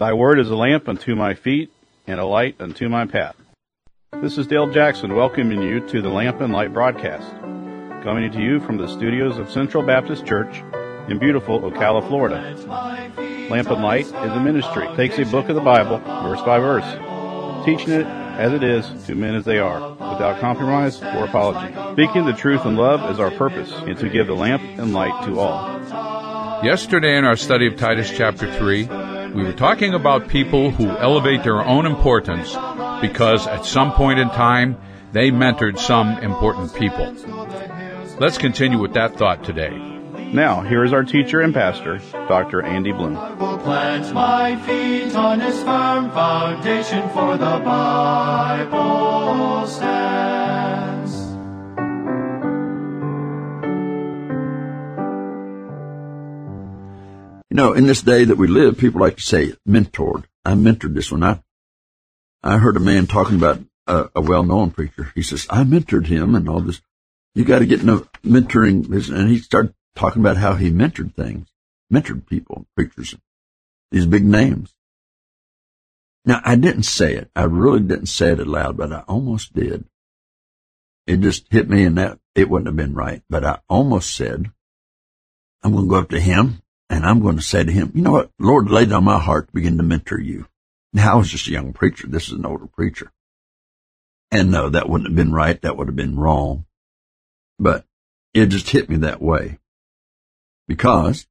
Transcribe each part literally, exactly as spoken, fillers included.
Thy word is a lamp unto my feet and a light unto my path. This is Dale Jackson welcoming you to the Lamp and Light broadcast, coming to you from the studios of Central Baptist Church in beautiful Ocala, Florida. Lamp and Light is a ministry that takes a book of the Bible, verse by verse, teaching it as it is to men as they are, without compromise or apology. Speaking the truth in love is our purpose, and to give the lamp and light to all. Yesterday in our study of Titus chapter three, we were talking about people who elevate their own importance because at some point in time they mentored some important people. Let's continue with that thought today. Now, here is our teacher and pastor, Doctor Andy Bloom. Plant my feet on his firm foundation, for the Bible stands. You know, in this day that we live, people like to say mentored. I mentored this one. I, I heard a man talking about a, a well-known preacher. He says, I mentored him and all this. You got to get into mentoring. And he started talking about how he mentored things, mentored people, preachers, these big names. Now, I didn't say it. I really didn't say it aloud, but I almost did. It just hit me, and that it wouldn't have been right. But I almost said, I'm going to go up to him, and I'm going to say to him, you know what? Lord laid it on my heart to begin to mentor you. Now, I was just a young preacher. This is an older preacher. And no, that wouldn't have been right. That would have been wrong. But it just hit me that way. Because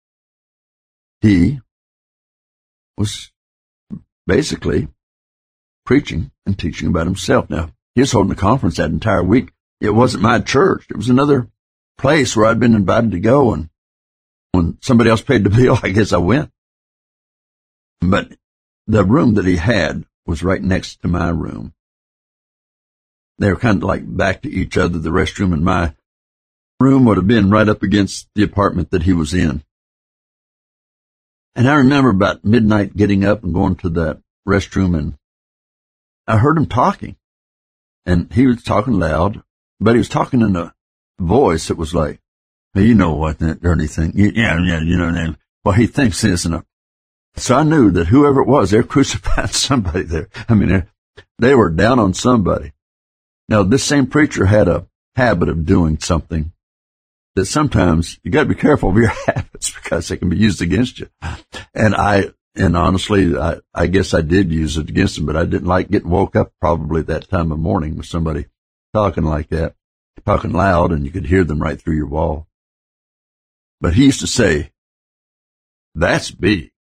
he was basically preaching and teaching about himself. Now, he was holding a conference that entire week. It wasn't my church. It was another place where I'd been invited to go, and when somebody else paid the bill, I guess I went. But the room that he had was right next to my room. They were kind of like back to each other. The restroom and my room would have been right up against the apartment that he was in. And I remember about midnight getting up and going to the restroom, and I heard him talking. And he was talking loud, but he was talking in a voice that was like, hey, you know what, that dirty thing. Yeah, yeah, you know, well, he thinks this. And so I knew that whoever it was, they're crucifying somebody there. I mean, they were down on somebody. Now, this same preacher had a habit of doing something that sometimes you got to be careful of your habits because they can be used against you. And I, and honestly, I, I guess I did use it against him, but I didn't like getting woke up probably that time of morning with somebody talking like that, talking loud, and you could hear them right through your wall. But he used to say, that's big.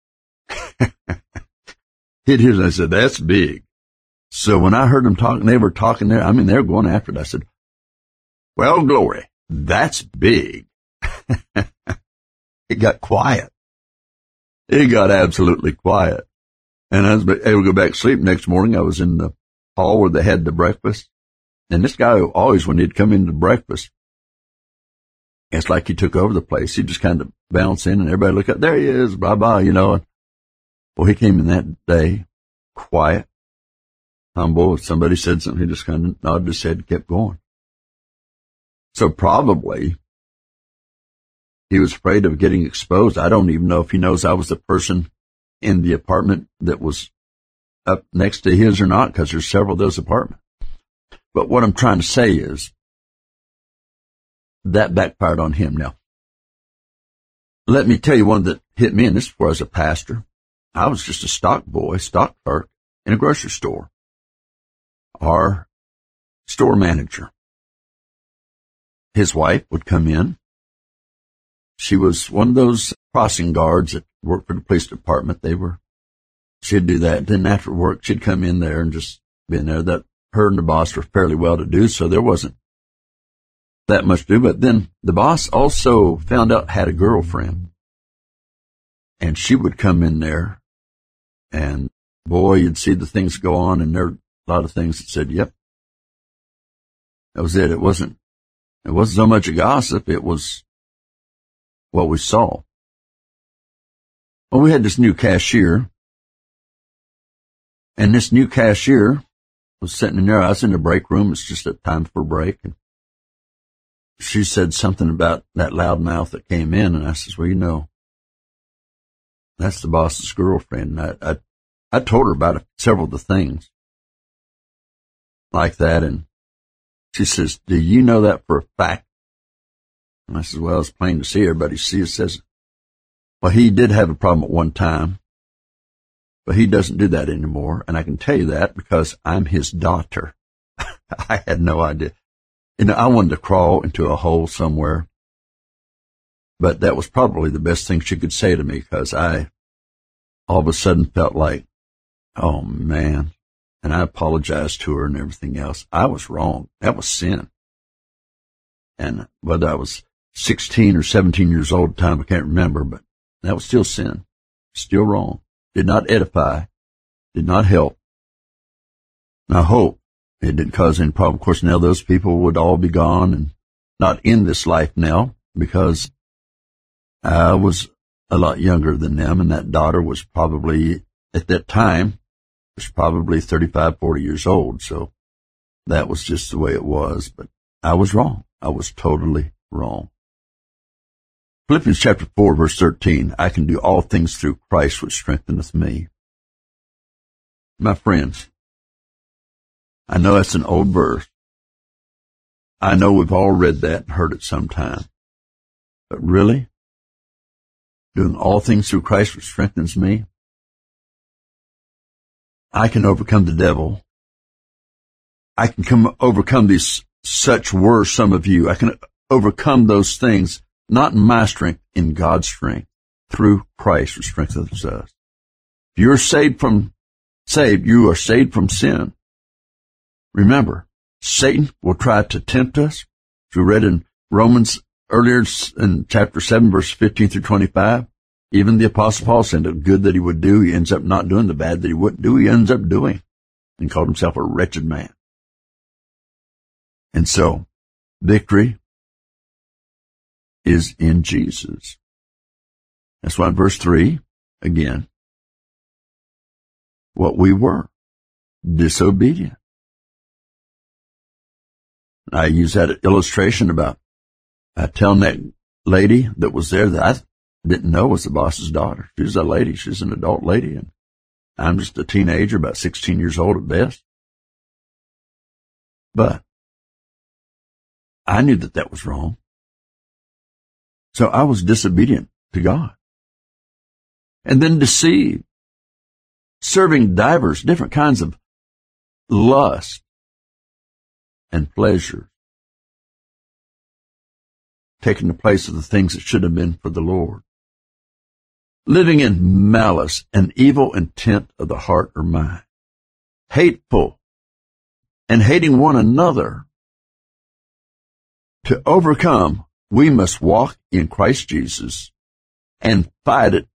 He'd hear, I said, that's big. So when I heard them talking, they were talking there. I mean, they were going after it. I said, well, glory, that's big. It got quiet. It got absolutely quiet. And I was able to go back to sleep. Next morning, I was in the hall where they had the breakfast. And this guy always, when he'd come into breakfast, it's like he took over the place. He'd just kind of bounce in and everybody look up. There he is, bye-bye, you know. Well, he came in that day, quiet, humble. If somebody said something, he just kind of nodded his head and kept going. So probably he was afraid of getting exposed. I don't even know if he knows I was the person in the apartment that was up next to his or not, because there's several of those apartments. But what I'm trying to say is that backfired on him. Now, let me tell you one that hit me, and this is before I was a pastor. I was just a stock boy, stock clerk in a grocery store. Our store manager, his wife would come in. She was one of those crossing guards that worked for the police department. They were, she'd do that. Then after work, she'd come in there and just be in there. That her and the boss were fairly well to do, so there wasn't that much to do. But then the boss also found out had a girlfriend, and she would come in there, and boy, you'd see the things go on, and there were a lot of things that said, yep, that was it. It wasn't, it wasn't so much a gossip. It was what we saw. Well, we had this new cashier, and this new cashier was sitting in there. I was in the break room. It's just a time for a break. And she said something about that loud mouth that came in, and I says, well, you know, that's the boss's girlfriend. And I, I, I told her about several of the things like that, and she says, do you know that for a fact? And I said, well, it's plain to see. Everybody sees. Says, well, he did have a problem at one time, but he doesn't do that anymore. And I can tell you that because I'm his daughter. I had no idea. You know, I wanted to crawl into a hole somewhere, but that was probably the best thing she could say to me, because I all of a sudden felt like, oh, man. And I apologized to her and everything else. I was wrong. That was sin. And whether I was sixteen or seventeen years old at the time, I can't remember, but that was still sin. Still wrong. Did not edify. Did not help. And I hope it didn't cause any problem. Of course, now those people would all be gone and not in this life now, because I was a lot younger than them, and that daughter was probably, at that time, was probably thirty-five, forty years old. So that was just the way it was. But I was wrong. I was totally wrong. Philippians chapter four, verse thirteen, I can do all things through Christ which strengtheneth me. My friends, I know that's an old verse. I know we've all read that and heard it sometime. But really, doing all things through Christ which strengthens me, I can overcome the devil. I can come overcome these, such were some of you. I can overcome those things, not in my strength, in God's strength, through Christ who strengthens us. If you're saved from, saved, you are saved from sin. Remember, Satan will try to tempt us. As we read in Romans earlier in chapter seven, verse fifteen through twenty-five, even the Apostle Paul said the good that he would do, he ends up not doing. The bad that he wouldn't do, he ends up doing, and called himself a wretched man. And so, victory is in Jesus. That's why in verse three, again, what we were, disobedient. I use that illustration about uh, telling that lady that was there that I didn't know was the boss's daughter. She's a lady. She's an adult lady, and I'm just a teenager, about sixteen years old at best. But I knew that that was wrong. So I was disobedient to God. And then deceived, serving divers, different kinds of lust and pleasure, taking the place of the things that should have been for the Lord. Living in malice and evil intent of the heart or mind, hateful and hating one another. To overcome, we must walk in Christ Jesus and fight it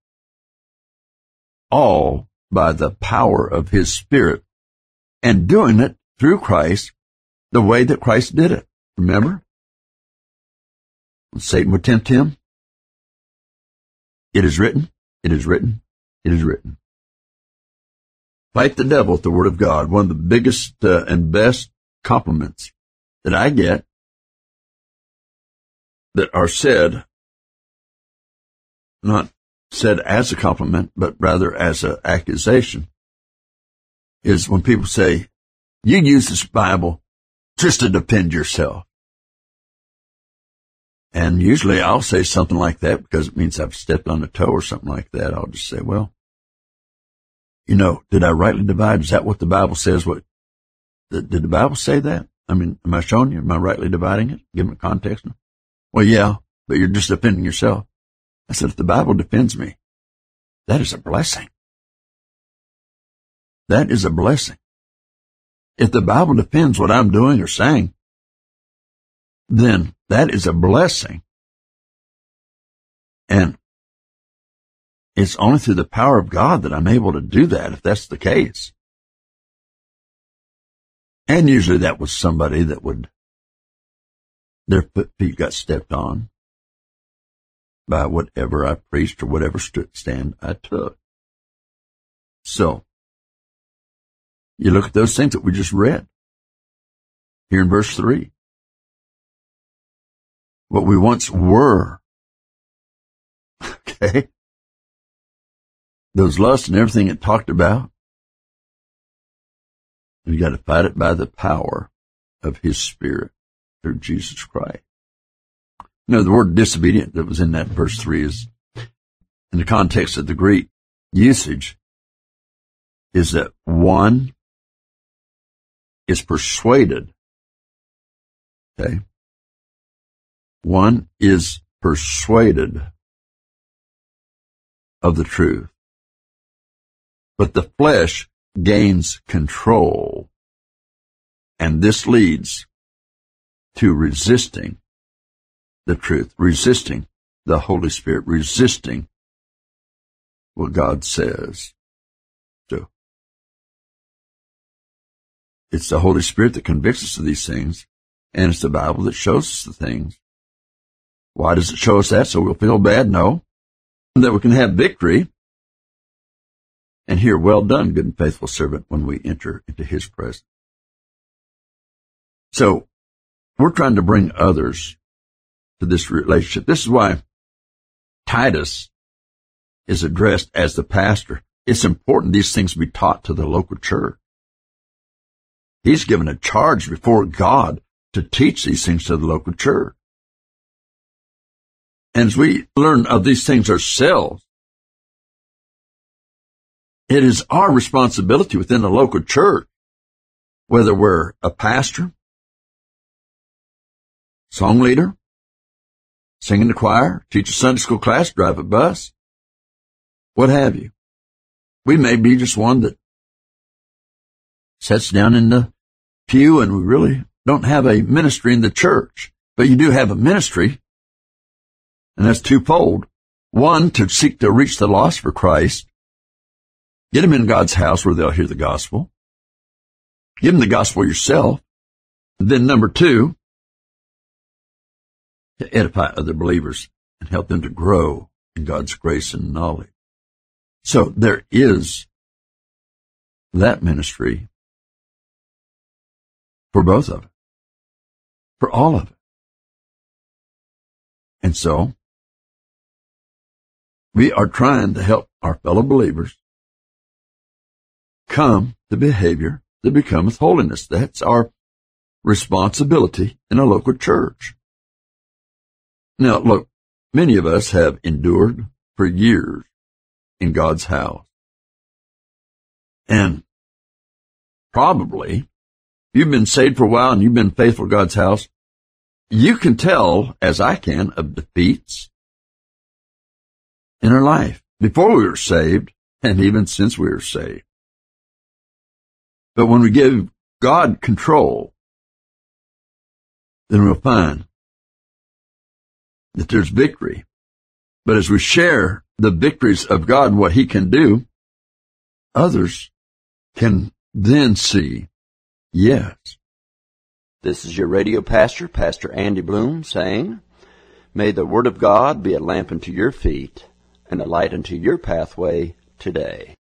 all by the power of His Spirit, and doing it through Christ the way that Christ did it. Remember? When Satan would tempt him, it is written, it is written, it is written. Fight the devil with the Word of God. One of the biggest uh, and best compliments that I get that are said, not said as a compliment, but rather as an accusation, is when people say, you use this Bible just to defend yourself. And usually I'll say something like that because it means I've stepped on a toe or something like that. I'll just say, well, you know, did I rightly divide? Is that what the Bible says? What did the Bible say that? I mean, am I showing you? Am I rightly dividing it? Give them a context. Well, yeah, but you're just defending yourself. I said, if the Bible defends me, that is a blessing. That is a blessing. If the Bible defends what I'm doing or saying, then that is a blessing. And it's only through the power of God that I'm able to do that, if that's the case. And usually that was somebody that would, their feet got stepped on by whatever I preached or whatever stand I took. So, you look at those things that we just read here in verse three. What we once were, okay? those lusts and everything it talked about, you got to fight it by the power of His Spirit through Jesus Christ. You know, the word disobedient that was in that verse three is, in the context of the Greek usage, is that one is persuaded. Okay? One is persuaded of the truth. But the flesh gains control. And this leads to resisting the truth, resisting the Holy Spirit, resisting what God says. So, it's the Holy Spirit that convicts us of these things, and it's the Bible that shows us the things. Why does it show us that? So we'll feel bad? No. That we can have victory and hear, well done, good and faithful servant, when we enter into His presence. So, we're trying to bring others to this relationship. This is why Titus is addressed as the pastor. It's important these things be taught to the local church. He's given a charge before God to teach these things to the local church. And as we learn of these things ourselves, it is our responsibility within the local church, whether we're a pastor, song leader, sing in the choir, teach a Sunday school class, drive a bus, what have you. We may be just one that sits down in the pew and we really don't have a ministry in the church, but you do have a ministry, and that's twofold. One, to seek to reach the lost for Christ, get them in God's house where they'll hear the gospel, give them the gospel yourself, and then number two, to edify other believers and help them to grow in God's grace and knowledge. So there is that ministry for both of it, for all of it. And so we are trying to help our fellow believers come to behavior that becometh holiness. That's our responsibility in a local church. Now, look, many of us have endured for years in God's house. And probably, you've been saved for a while and you've been faithful to God's house, you can tell, as I can, of defeats in our life before we were saved and even since we were saved. But when we give God control, then we'll find that there's victory. But as we share the victories of God and what He can do, others can then see, yes. This is your radio pastor, Pastor Andy Bloom, saying, may the Word of God be a lamp unto your feet and a light unto your pathway today.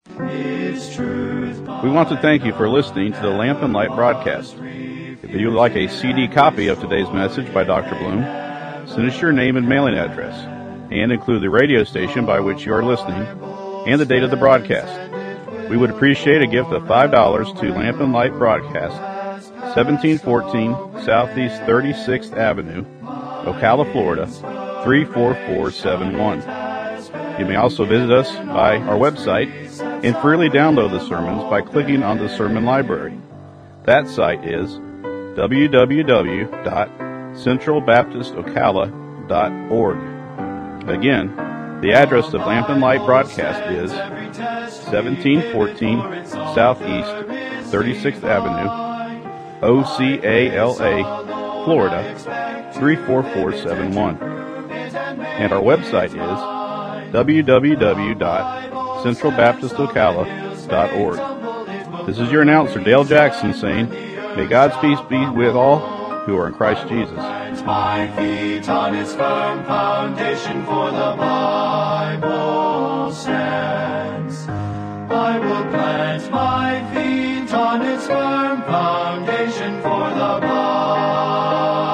We want to thank you for listening to the Lamp and Light broadcast. If you would like a C D copy of today's message by Doctor Bloom, send us your name and mailing address, and include the radio station by which you are listening and the date of the broadcast. We would appreciate a gift of five dollars to Lamp and Light Broadcast, seventeen fourteen Southeast thirty-sixth Avenue, Ocala, Florida, three four four seven one. You may also visit us by our website and freely download the sermons by clicking on the sermon library. That site is w w w dot central baptist ocala dot org. Again, the address of Lamp and Light Broadcast is seventeen fourteen Southeast thirty-sixth Avenue, O C A L A, Florida, three four four seven one. And our website is w w w dot central baptist ocala dot org. This is your announcer, Dale Jackson, saying, may God's peace be with all who are in Christ Jesus. My feet on its firm foundation, for the Bible stands. I will plant my feet on its firm foundation, for the Bible